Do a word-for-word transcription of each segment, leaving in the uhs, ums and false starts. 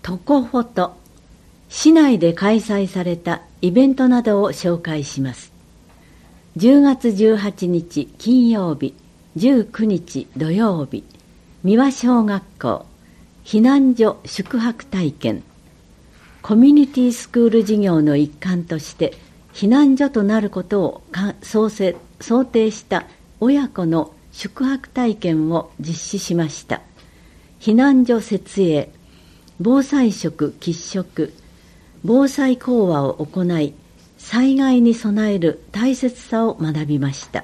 トコフォト、市内で開催されたイベントなどを紹介します。じゅうがつじゅうはちにち金曜日、じゅうくにち土曜日、三輪小学校避難所宿泊体験。コミュニティスクール事業の一環として避難所となることを想定した親子の宿泊体験を実施しました。避難所設営、防災食喫食、防災講話を行い、災害に備える大切さを学びました。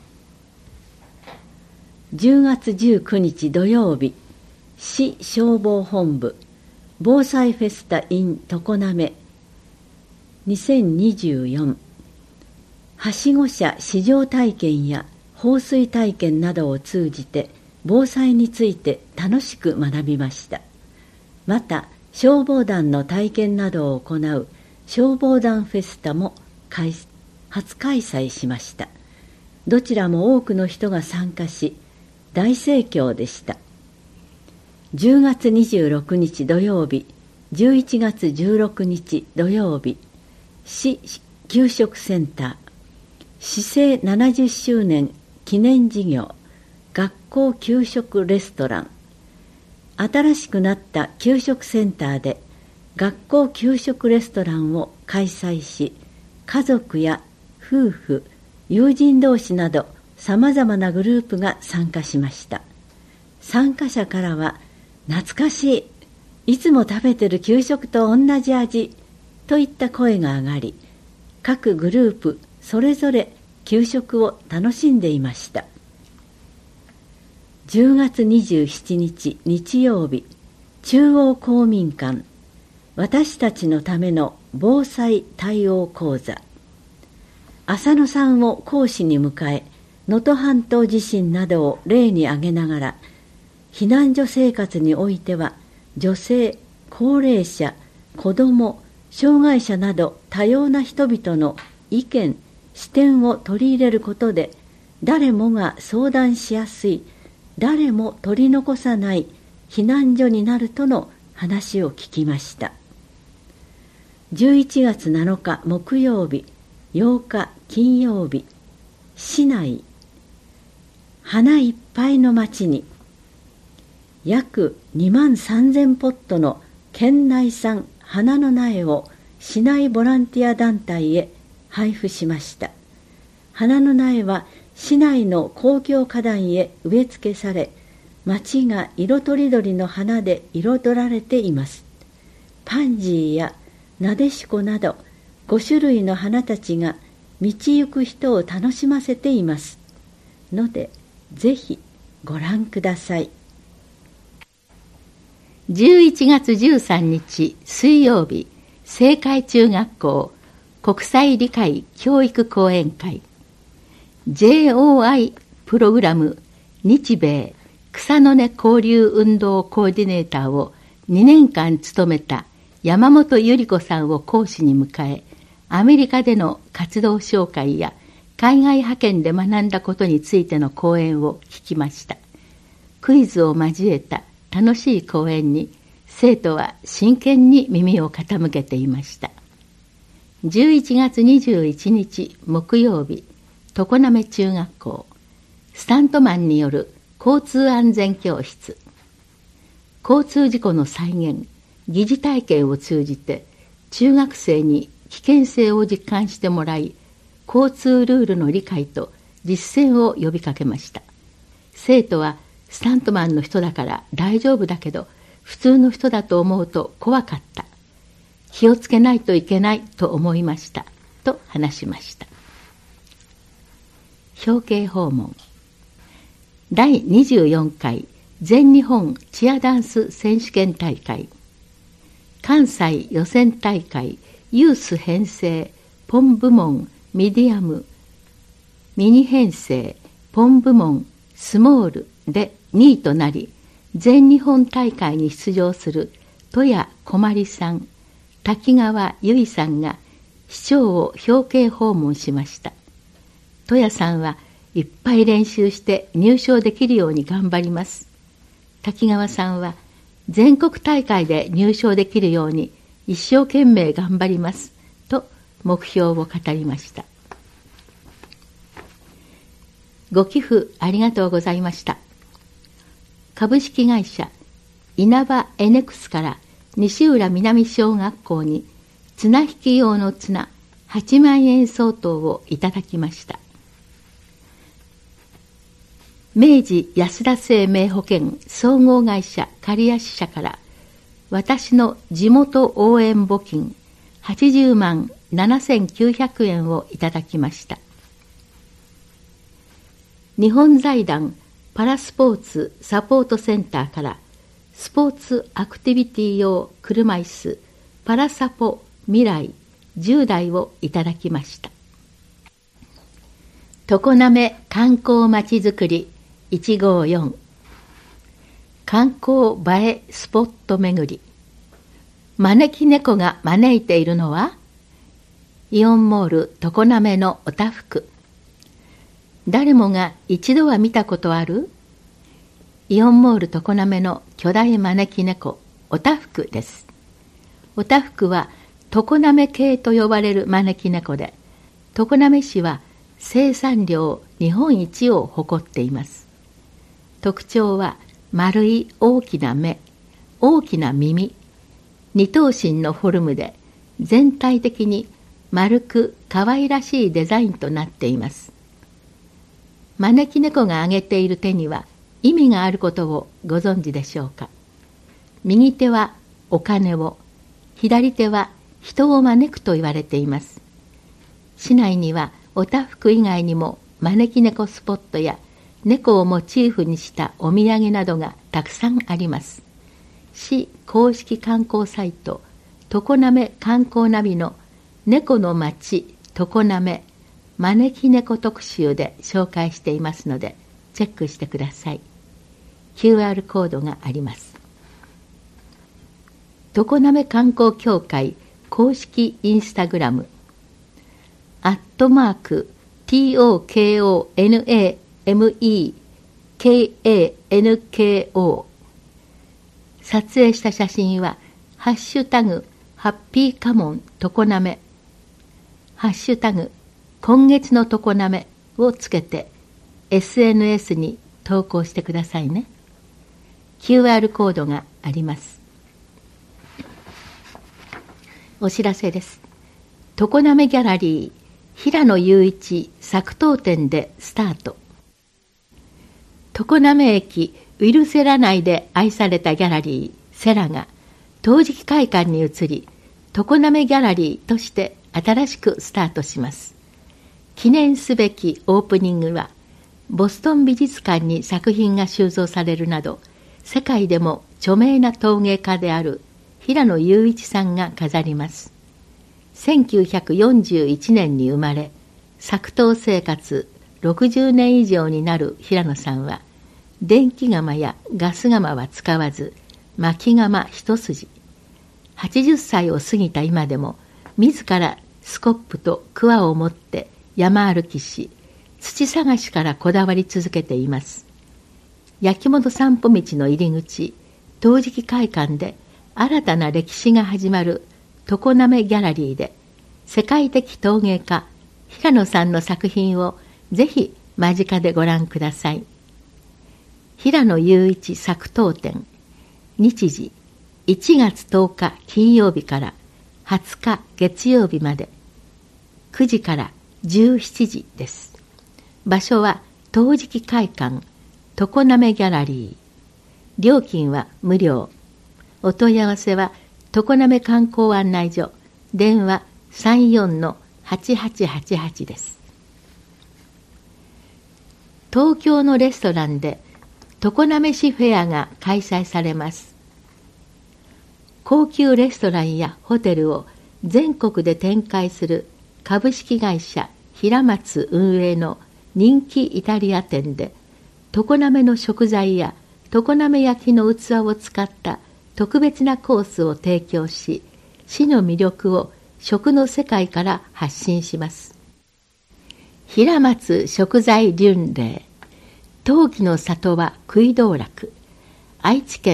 じゅうがつじゅうくにち土曜日、市消防本部防災フェスタ in 常滑にせんにじゅうよん、はしご車試乗体験や放水体験などを通じて防災について楽しく学びました。また消防団の体験などを行う消防団フェスタも初開催しました。どちらも多くの人が参加し大盛況でした。じゅうがつにじゅうろくにち土曜日、じゅういちがつじゅうろくにち土曜日、市給食センター市政ななじゅっしゅうねん記念事業学校給食レストラン。新しくなった給食センターで学校給食レストランを開催し、家族や夫婦、友人同士などさまざまなグループが参加しました。参加者からは懐かしい、いつも食べてる給食と同じ味といった声が上がり、各グループそれぞれ給食を楽しんでいました。じゅうがつにじゅうしちにち日曜日、中央公民館私たちのための防災対応講座。浅野さんを講師に迎え、能登半島地震などを例に挙げながら、避難所生活においては女性、高齢者、子ども、障害者など多様な人々の意見、視点を取り入れることで、誰もが相談しやすい、誰も取り残さない避難所になるとの話を聞きました。じゅういちがつなのか木曜日、ようか金曜日、市内花いっぱいの町に約にまんさんぜんポットの県内産花の苗を市内ボランティア団体へ配布しました。花の苗は市内の公共花壇へ植え付けされ、町が色とりどりの花で彩られています。パンジーやなでしこなどごしゅるいの花たちが道行く人を楽しませていますので、ぜひご覧ください。 じゅういちがつじゅうさんにち水曜日、青海中学校国際理解教育講演会 ジェイオーアイ プログラム日米草の根交流運動コーディネーターをにねんかん務めた山本百合子さんを講師に迎え、アメリカでの活動紹介や海外派遣で学んだことについての講演を聞きました。クイズを交えた楽しい講演に生徒は真剣に耳を傾けていました。じゅういちがつにじゅういちにち木曜日、常滑中学校スタントマンによる交通安全教室。交通事故の再現、疑似体験を通じて中学生に危険性を実感してもらい、交通ルールの理解と実践を呼びかけました。生徒はスタントマンの人だから大丈夫だけど、普通の人だと思うと怖かった。気をつけないといけないと思いましたと話しました。表敬訪問。だいにじゅうよんかい全日本チアダンス選手権大会、関西予選大会ユース編成ポン部門ミディアムミニ編成ポン部門スモールでにいとなり、全日本大会に出場する戸谷小まりさん、滝川由衣さんが市長を表敬訪問しました。戸谷さんはいっぱい練習して入賞できるように頑張ります。滝川さんは全国大会で入賞できるように一生懸命頑張りますと目標を語りました。ご寄付ありがとうございました。株式会社稲葉エネクスから西浦南小学校に綱引き用の綱はちまんえん相当をいただきました。明治安田生命保険総合会社刈谷支社から私の地元応援募金はちじゅうまんななせんきゅうひゃくえんをいただきました。日本財団パラスポーツサポートセンターからスポーツアクティビティ用車椅子パラサポ未来じゅうだいをいただきました。常滑観光まちづくりいちごよん観光映えスポット巡り。招き猫が招いているのはイオンモール常滑のおたふく。誰もが一度は見たことあるイオンモール常滑の巨大招き猫おたふくです。おたふくは常滑系と呼ばれる招き猫で、常滑市は生産量日本一を誇っています。特徴は丸い大きな目、大きな耳、二頭身のフォルムで全体的に丸く可愛らしいデザインとなっています。招き猫が挙げている手には意味があることをご存知でしょうか。右手はお金を、左手は人を招くと言われています。市内にはおたふく以外にも招き猫スポットや猫をモチーフにしたお土産などがたくさんあります。市公式観光サイト常滑観光ナビの猫の町常滑招き猫特集で紹介していますのでチェックしてください。 キューアール コードがあります。常滑観光協会公式インスタグラムアットマーク トコナメカン撮影した写真はハッシュタグハッピーカモン常滑ハッシュタグ今月の常滑をつけて エスエヌエス に投稿してくださいね。 キューアール コードがあります。お知らせです。常滑ギャラリー平野雄一作陶展でスタート。常滑駅ウィルセラ内で愛されたギャラリーセラが陶磁器会館に移り、常滑ギャラリーとして新しくスタートします。記念すべきオープニングはボストン美術館に作品が収蔵されるなど世界でも著名な陶芸家である平野雄一さんが飾ります。せんきゅうひゃくよんじゅういちねんに生まれ、作陶生活ろくじゅうねん以上になる平野さんは、電気窯やガス窯は使わず、薪窯一筋。はちじゅっさいを過ぎた今でも、自らスコップと桑を持って山歩きし、土探しからこだわり続けています。焼き物散歩道の入り口、陶磁器会館で新たな歴史が始まる常滑ギャラリーで、世界的陶芸家平野さんの作品をぜひ間近でご覧ください。平野雄一作陶展、日時いちがつとおか金曜日からはつか月曜日まで、くじからじゅうしちじです。場所は陶磁器会館常滑ギャラリー。料金は無料。お問い合わせは常滑観光案内所、電話 さんよんのはちはちはちはち です。東京のレストランで常滑市フェアが開催されます。高級レストランやホテルを全国で展開する株式会社平松運営の人気イタリア店で、常滑の食材や常滑焼の器を使った特別なコースを提供し、市の魅力を食の世界から発信します。平松食材巡礼、陶器の里は食い道楽、愛知県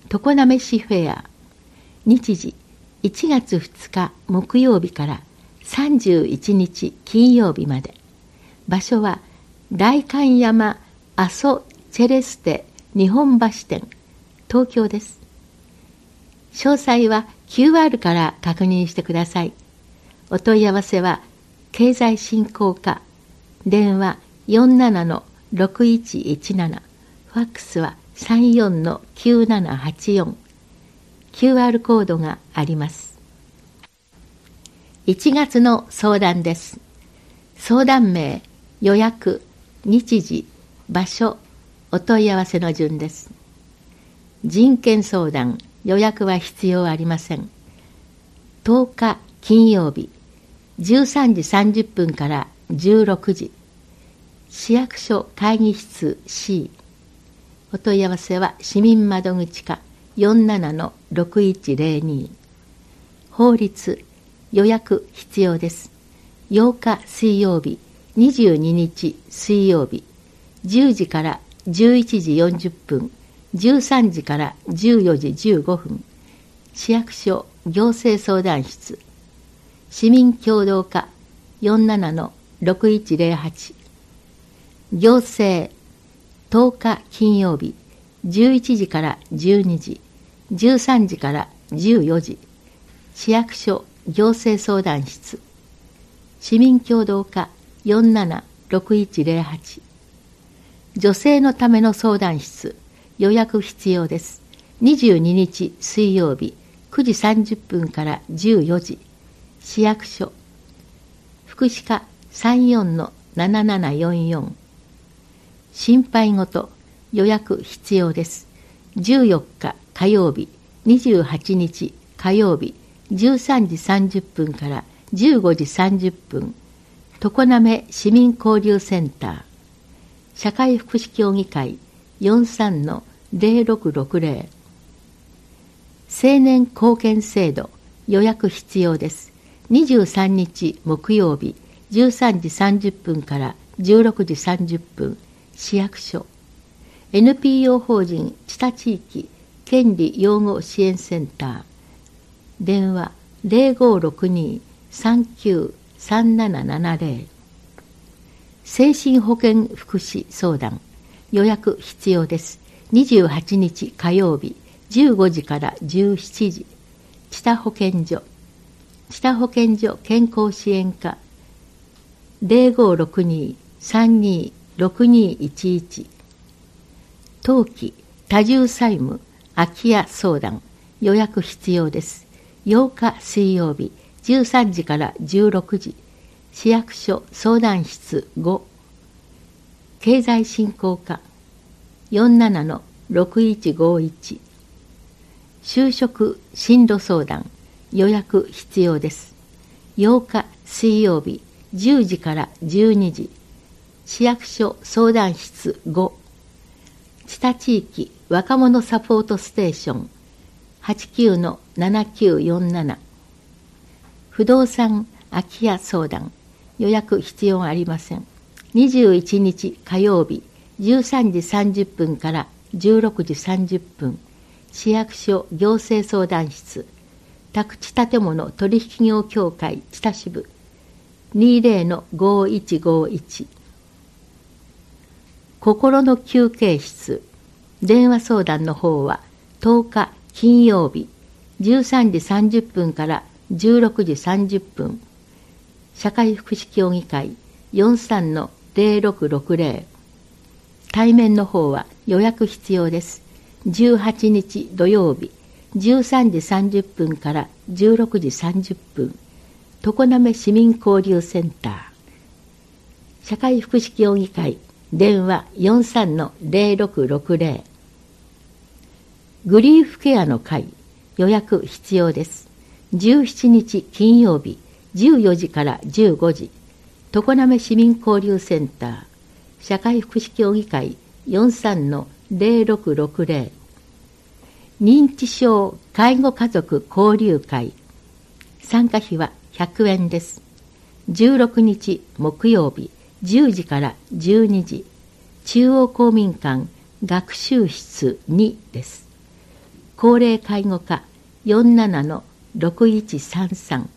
常滑市フェア。日時いちがつふつか木曜日からさんじゅういちにち金曜日まで。場所は代官山阿蘇チェレステ日本橋店、東京です。詳細は キューアール から確認してください。お問い合わせは経済振興課、電話 よんななのろくいちいちなな、ファックスは さんよんのきゅうななはちよん、キューアール コードがあります。いちがつの相談です。相談名、予約、日時、場所、お問い合わせの順です。人権相談、予約は必要ありません。とおか金曜日、じゅうさんじさんじゅっぷんからじゅうろくじ、市役所会議室 C。お問い合わせは市民窓口課 よんななのろくいちぜろに。法律、予約必要です。ようか水曜日、にじゅうににち水曜日、じゅうじからじゅういちじよんじゅっぷん、じゅうさんじからじゅうよじじゅうごふん、市役所行政相談室、市民協働課 よんななのろくいちぜろはち。行政、とおか金曜日、じゅういちじからじゅうにじ、じゅうさんじからじゅうよじ、市役所行政相談室、市民協働課 よんななろくいちぜろはち。女性のための相談室、予約必要です。にじゅうににち水曜日、くじさんじゅっぷんからじゅうよじ、市役所、福祉課 さんよんのななななよんよん。心配事、予約必要です。じゅうよっか火曜日、にじゅうはちにち火曜日、じゅうさんじさんじゅっぷんからじゅうごじさんじゅっぷん、常滑市民交流センター、社会福祉協議会 よんさんのぜろろくろくぜろ。青年貢献制度、予約必要です。にじゅうさんにち木曜日、じゅうさんじさんじゅっぷんからじゅうろくじさんじゅっぷん、市役所。エヌピーオー 法人知多地域権利擁護支援センター。電話 ぜろごろくに さんきゅう さんななななぜろ。精神保健福祉相談、予約必要です。にじゅうはちにち火曜日、じゅうごじからじゅうしちじ、知多保健所。知多保健所健康支援課ぜろごろくに さんにろくにいちいち。当期多重債務空き家相談、予約必要です。ようか水曜日、じゅうさんじからじゅうろくじ、市役所相談室ご。経済振興課 よんななのろくいちごいち。就職進路相談、予約必要です。ようか水曜日、じゅうじからじゅうにじ、市役所相談室ご。知多地域若者サポートステーション はちきゅうのななきゅうよんなな。不動産空き家相談、予約必要ありません。にじゅういちにち火曜日、じゅうさんじさんじゅっぷんからじゅうろくじさんじゅっぷん、市役所行政相談室、宅地建物取引業協会知多支部 にじゅうのごいちごいち。心の休憩室、電話相談の方はとおか金曜日、じゅうさんじさんじゅっぷんからじゅうろくじさんじゅっぷん、社会福祉協議会 よんさんのぜろろくろくぜろ。対面の方は予約必要です。じゅうはちにち土曜日、じゅうさんじさんじゅっぷんからじゅうろくじさんじゅっぷん、常滑市民交流センター、社会福祉協議会、電話 よんさんのぜろろくろくぜろ。グリーフケアの会、予約必要です。じゅうしちにち金曜日、じゅうよじからじゅうごじ、常滑市民交流センター、社会福祉協議会 よんさんのぜろろくろくぜろ。認知症介護家族交流会、参加費はひゃくえんです。じゅうろくにち木曜日、じゅうじからじゅうにじ、中央公民館学習室にです。 高齢介護課 よんじゅうななのろくいちさんさん。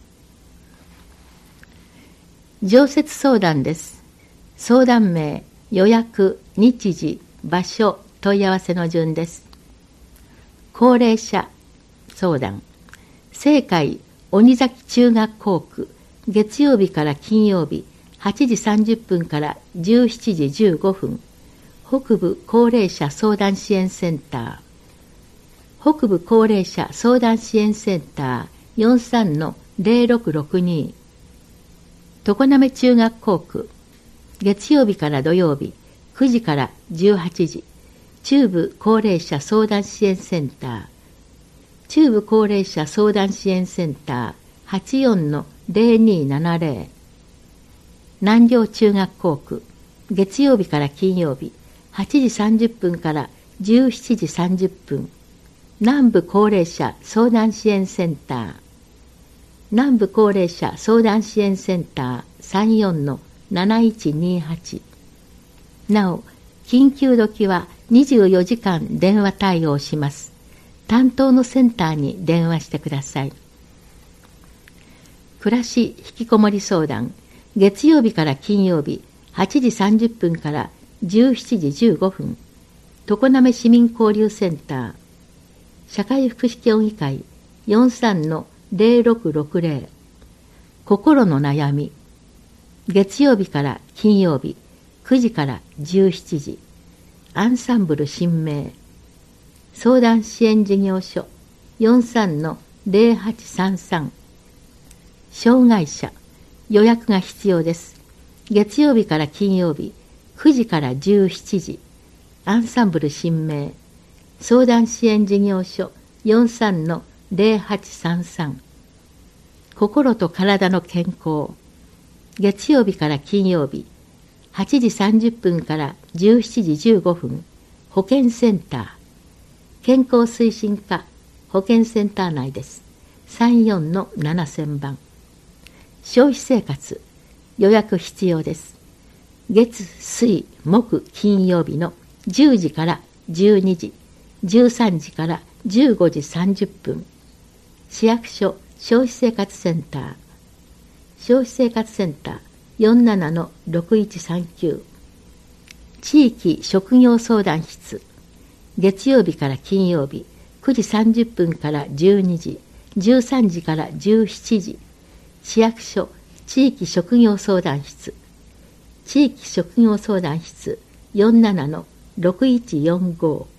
常設相談です。相談名、予約、日時、場所、問い合わせの順です。高齢者相談。西海鬼崎中学校区、月曜日から金曜日、はちじさんじゅっぷんからじゅうしちじじゅうごふん。北部高齢者相談支援センター。北部高齢者相談支援センター よんさんのぜろろくろくに。常滑中学校区、月曜日から土曜日、くじからじゅうはちじ。中部高齢者相談支援センター。中部高齢者相談支援センター はちよんのぜろにななぜろ。南陵中学校区、月曜日から金曜日、はちじさんじゅっぷんからじゅうしちじさんじゅっぷん。南部高齢者相談支援センター。南部高齢者相談支援センター さんよんのなないちにはち。なお、緊急時はにじゅうよじかん電話対応します。担当のセンターに電話してください。暮らし引きこもり相談。月曜日から金曜日、はちじさんじゅっぷんからじゅうしちじじゅうごふん。常滑市民交流センター。社会福祉協議会 よんさんのぜろろくろくぜろ。心の悩み。月曜日から金曜日、くじからじゅうしちじ。アンサンブル新名。相談支援事業所 よんさんのぜろはちさんさん。障害者。予約が必要です。月曜日から金曜日、くじからじゅうしちじ。アンサンブル新名。相談支援事業所 よんさんのぜろはちさんさん。心と体の健康。月曜日から金曜日、はちじさんじゅっぷんからじゅうしちじじゅうごふん。保健センター。健康推進課保健センター内です。さんよんのななせんばん。消費生活。予約必要です。月、水、木、金曜日のじゅうじからじゅうにじ、じゅうさんじからじゅうごじさんじゅっぷん。市役所消費生活センター。消費生活センター よんじゅうななのろくいちさんきゅう。地域職業相談室。月曜日から金曜日、くじさんじゅっぷんからじゅうにじ、じゅうさんじからじゅうしちじ。市役所地域職業相談室。地域職業相談室 よんじゅうななのろくいちよんご。